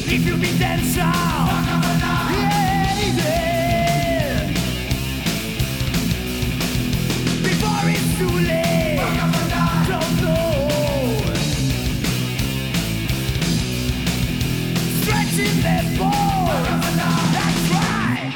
If you be dancing, yeah, yeah. Before it's too late, don't know. Stretching their bones, that's right.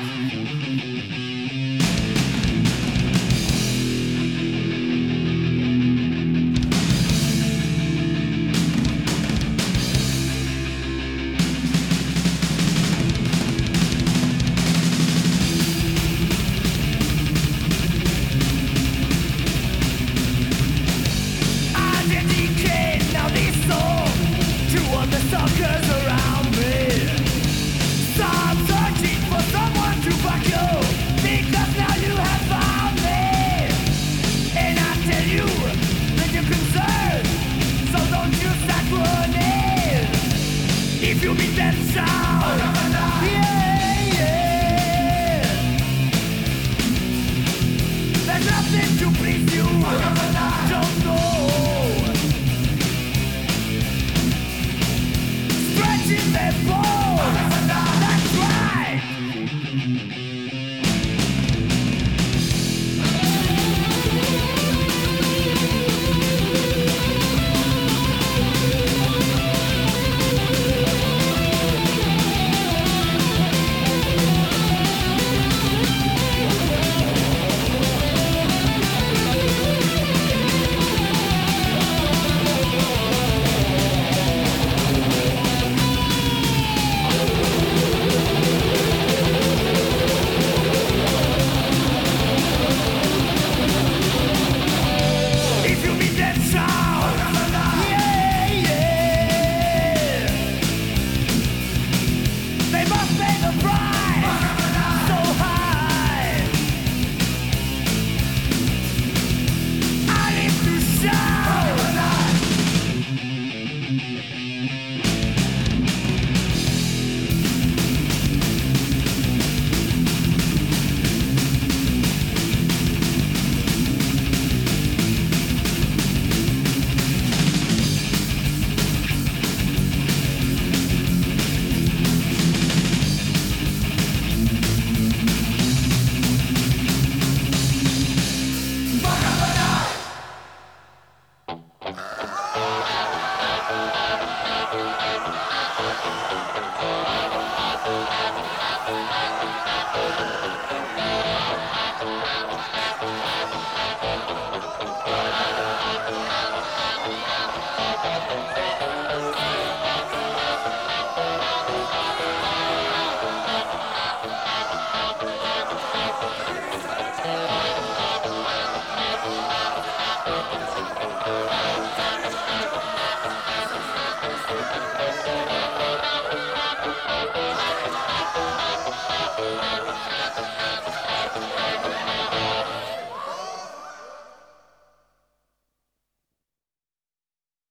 Suckers around me. Stop searching for someone to fuck you, because now you have found me. And I tell you that you're concerned, so don't you start running. If you beat that sound, yeah, yeah. There's nothing to please you, don't know. Stretching their bones, that's right.